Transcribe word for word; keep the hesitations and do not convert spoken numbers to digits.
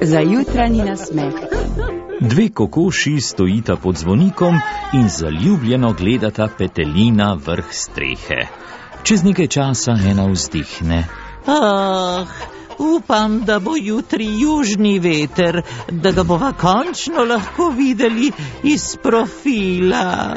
za jutranji nasmeh. Dve kokoši stojita pod zvonikom in zaljubljeno gledata petelina vrh strehe. Čez nekaj časa ena vzdihne. Ah, upam, da bo jutri južni veter, da ga bova končno lahko videli iz profila.